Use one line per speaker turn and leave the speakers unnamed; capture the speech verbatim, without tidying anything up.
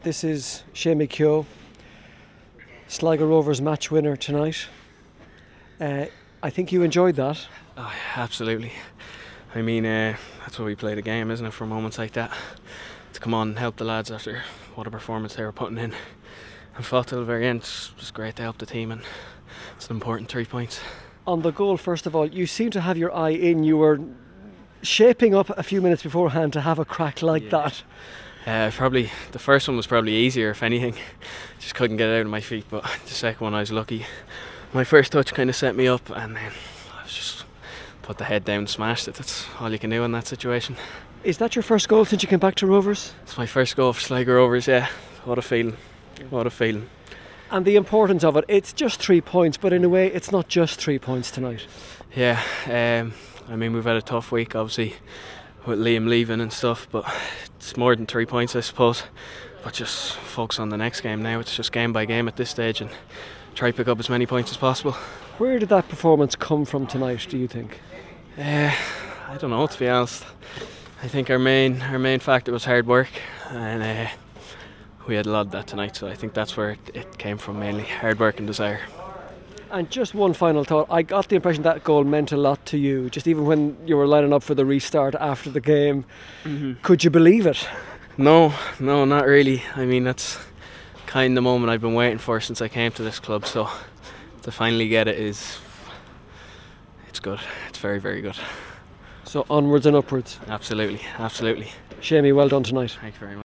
This is Seamie Keogh, Sligo Rovers match winner tonight. Uh, I think you enjoyed that.
Oh, yeah, absolutely. I mean, uh, that's why we play the game, isn't it, for moments like that. To come on and help the lads after what a performance they were putting in. And fought till the very end. It's just great to help the team, and it's an important three points.
On the goal, first of all, you seem to have your eye in. You were shaping up a few minutes beforehand to have a crack like
Yeah.
that.
Uh, probably the first one was probably easier, if anything. Just couldn't get it out of my feet, but the second one I was lucky. My first touch kind of set me up, and then I was just put the head down and smashed it. That's all you can do in that situation.
Is that your first goal since you came back to Rovers?
It's my first goal for Sligo Rovers, yeah. What a feeling. What a feeling.
And the importance of it, it's just three points, but in a way it's not just three points tonight.
Yeah, um, I mean, we've had a tough week, obviously, with Liam leaving and stuff, but it's more than three points, I suppose. But just focus on the next game now. It's just game by game at this stage, and try to pick up as many points as possible.
Where did that performance come from tonight, do you think?
Uh, I don't know, to be honest. I think our main our main factor was hard work, and uh, we had a lot of that tonight, so I think that's where it, it came from mainly, hard work and desire.
And just one final thought, I got the impression that goal meant a lot to you, just even when you were lining up for the restart after the game. Mm-hmm. Could you believe it?
No, no, not really. I mean, that's kind of the moment I've been waiting for since I came to this club, so to finally get it is, it's good. It's very, very good.
So onwards and upwards.
Absolutely, absolutely.
Seamie, well done tonight.
Thank you very much.